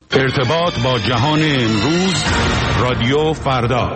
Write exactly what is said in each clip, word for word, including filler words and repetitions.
ارتباط با جهان امروز، رادیو فردا.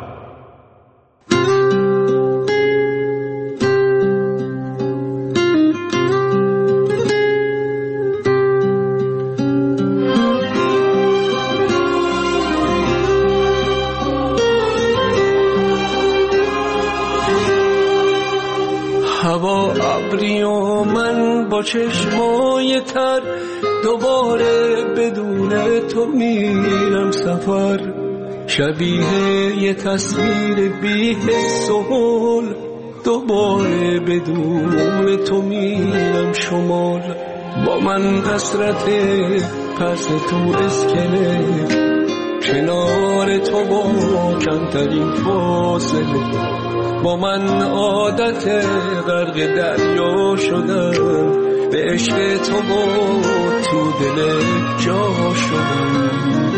هوا ابری و من با چشمای تر، دوباره بدون تو میرم سفر. شبیه یه تصویر بی حس و حال، دوباره بدون تو میرم شمال. با من حسرت پس تو اسکله، کنار تو با کمترین فاصله. با من عادت غرق دریا شدن، به عشق تو با تو دل جا شدن.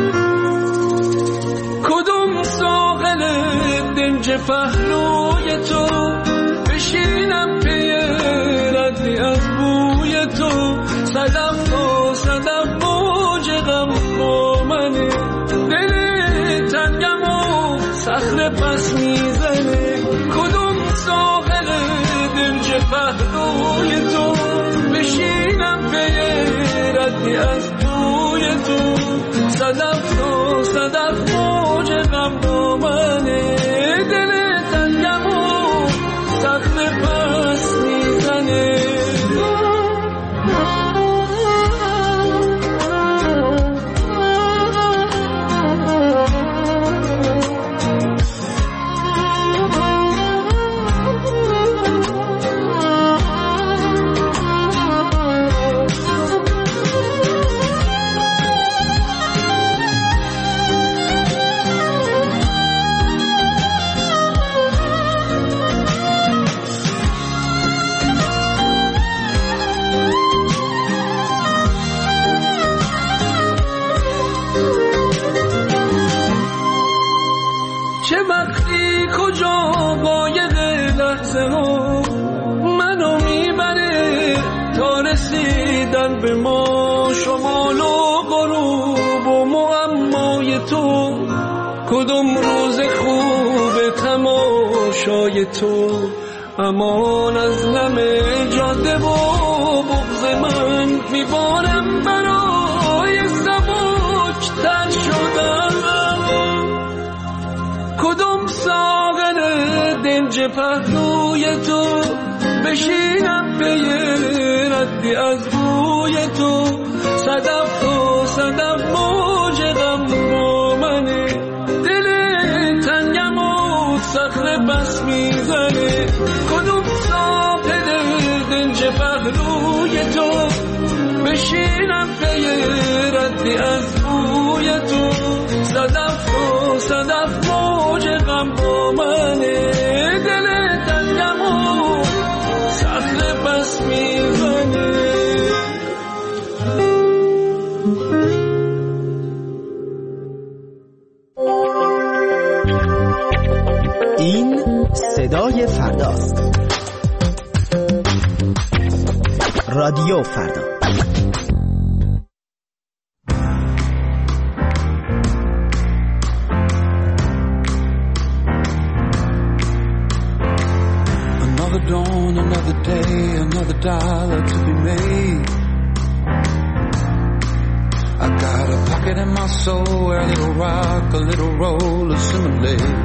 کدوم ساحل دنج پهلوی تو، بشینم پی ردی از بوی تو. صدف تا صدف موج غم با منه، دل تنگم و صخره پس میزنه. کدوم ساحل دنج پهلوی تو، بشینم پی ردی از بوی تو. صدف تا صدف موج غم با منه، دل تنگم و صخره پس میزنه. چه وقتی کجا قایق لحظه ها منو میبره تا رسیدن به ما. شمال و غروب و معمای تو، کدوم روز خوب تماشای تو. امان از نم جاده و بغض من، میبارم برای سبک تر شدن. کدوم ساغن دنج پهلوی تو، بشینم پی ردی از بوی تو. صدف تو صدف موج غم با منه، دل تنگم و صخره بس میزنه. کدوم ساغن دنج پهلوی تو، بشینم پی ردی از بوی تو. صدف تو صدف موج غم با منه، دل تنگم و صخره بس میزنه. این صدای فرداست. رادیو فردا. Dawn, another day, another dollar to be made. I got a pocket in my soul where a little rock, a little roll assimilate.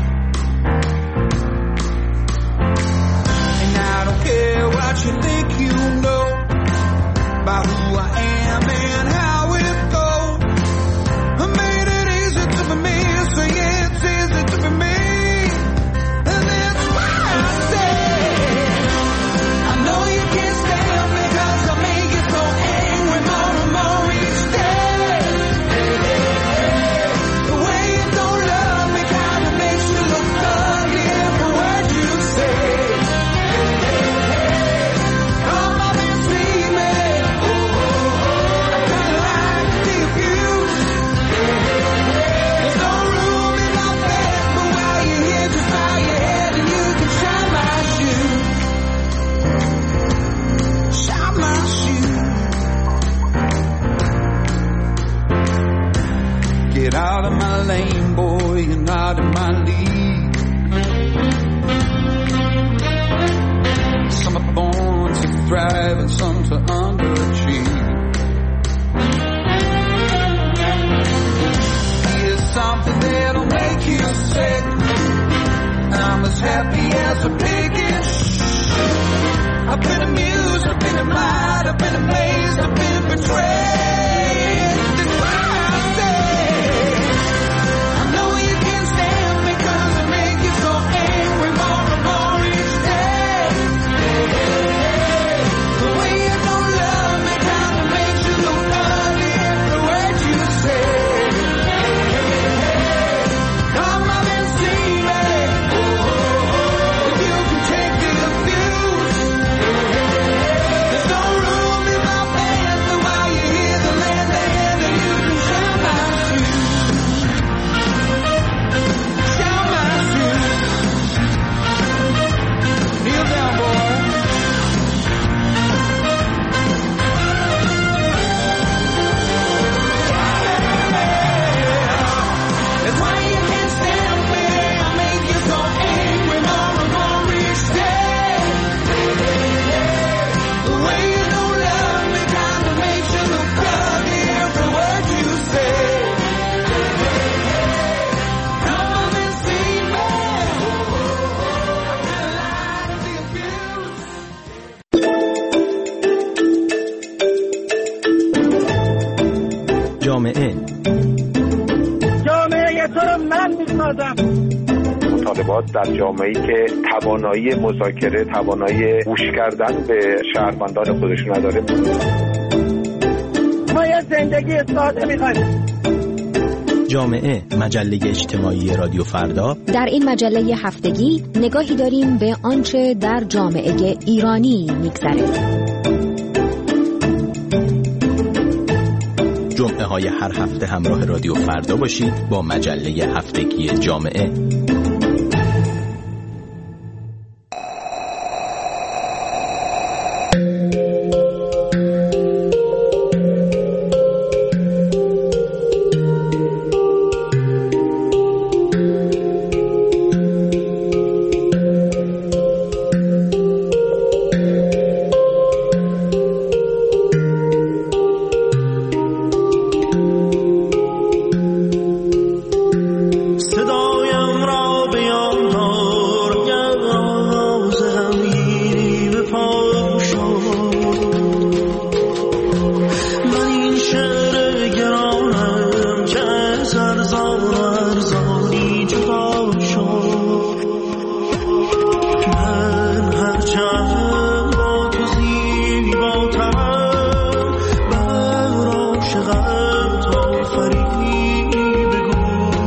And I don't care what you think you know about who I am and how it goes. I made it easy to be me, so yeah, it's easy to be me. And that's why I say Get out of my lane, boy, you're not in my league. Some are born to thrive and some to underachieve. Here's something that'll make you sick. I'm as happy as a pig in shit. I've been amused, I've been admired, I've been amazed, I've been betrayed. That's why I say I know you can't stand me, cause I make you so angry more and more each day. The way you don't love me kinda makes you look ugly every word you say. Come up and see me. If you can take the abuse, there's no room in my pants. So while you hear the land, land, and you can shine my shoes, shine my shoes. Kneel down, boy. That's why you can't stand me. I make you so angry more and more each day. The way you don't love me kinda makes you look ugly every word you say. Come on and see me. I like the abuse. جامعه جامعه تو رو من میسازم. مطالبات در جامعه‌ای که توانایی مذاکره، توانایی گوش کردن به شهروندان خودش نداره. ما یه زندگی ساده میخوایم. جامعه مجله اجتماعی رادیو فردا. در این مجله هفتگی نگاهی داریم به آنچه در جامعه ایرانی میگذره. جمعه های هر هفته همراه رادیو فردا باشید با مجله هفتگی جامعه. صدایم را به یاد دار، گر راز غمگینی به پا شد. من این شعر گرانم که از ارزان و ارزانی جدا شد. من هرچند با تو زیباترم، بر عاشقم تا فریبی بگو.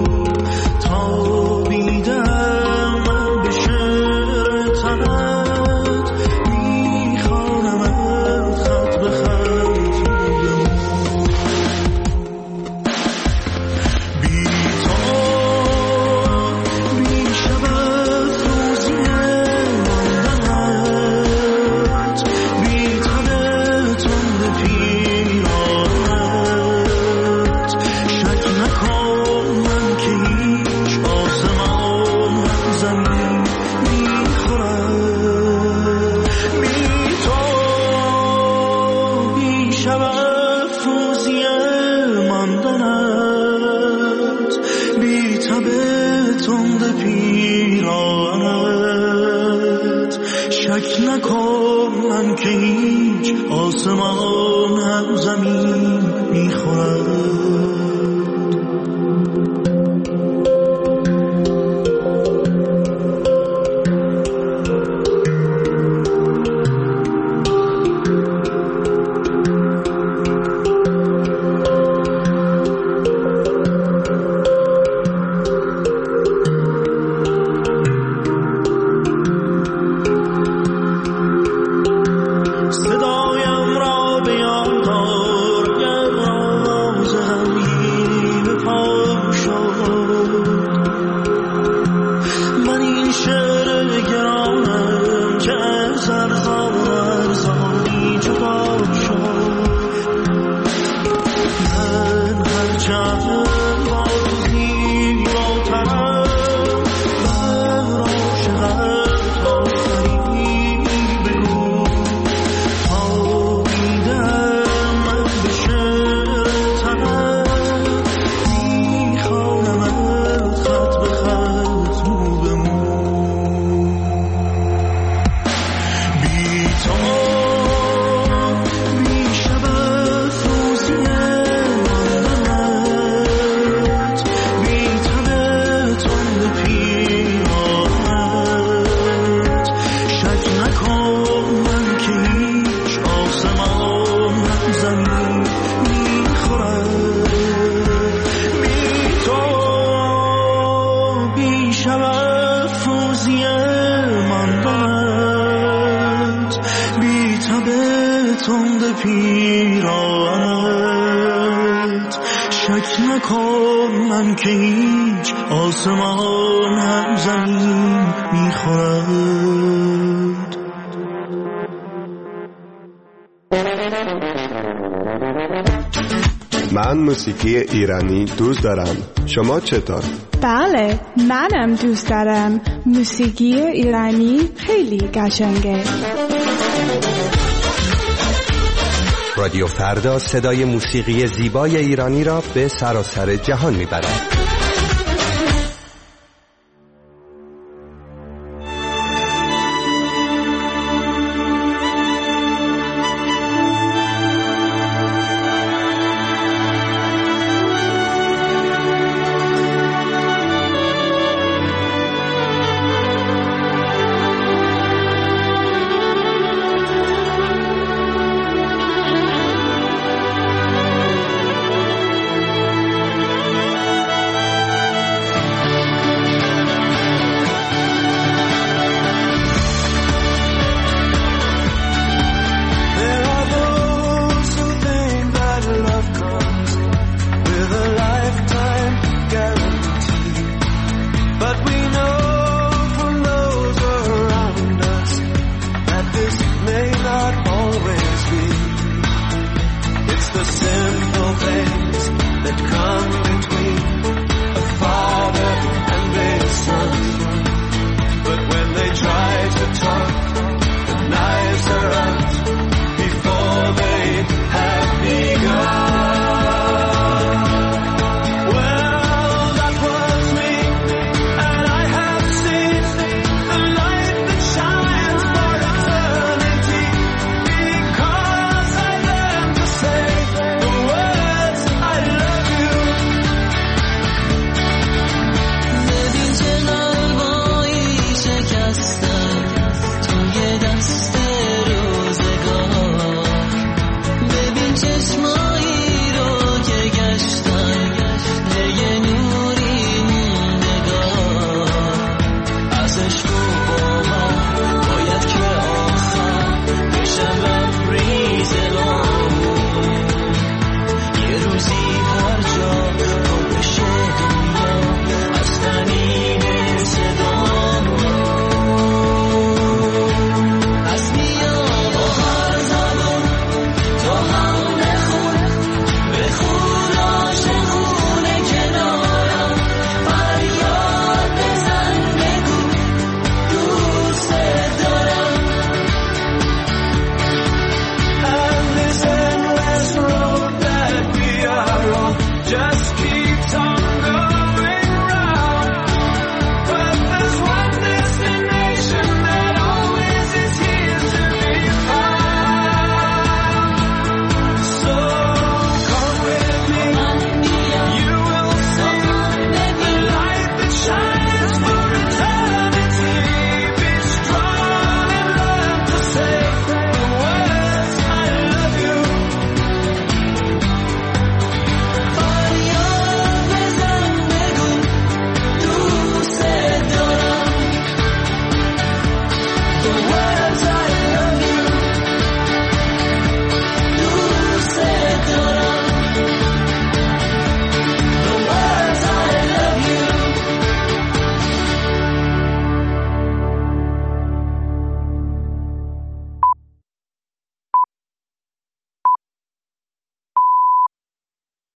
تابیدم من به شعر تنت، میخوانمت خط به خط. بی تو بی شبت روزی ماندنت، بی تن تند پیرانت. شک نکن من که هیچ آسمان هم زمین میخورد. بی تو بی شبت روزی ماندنت، بی تب تند پیرانت. شک نکن من که هیچ آسمان هم زمین میخورد. صدایم را به یاد دار، گر راز غمگینی به پا شد. من این شعر گرانم که از ارزان و ارزانی جدا شد. من هرچند با شک نکن من که هیچ آسمان هم زمین میخورد. من موسیقی ایرانی دوست دارم. شما چطور؟ بله، منم دوست دارم. موسیقی ایرانی خیلی قشنگه. رادیو فردا صدای موسیقی زیبای ایرانی را به سراسر جهان میبرد.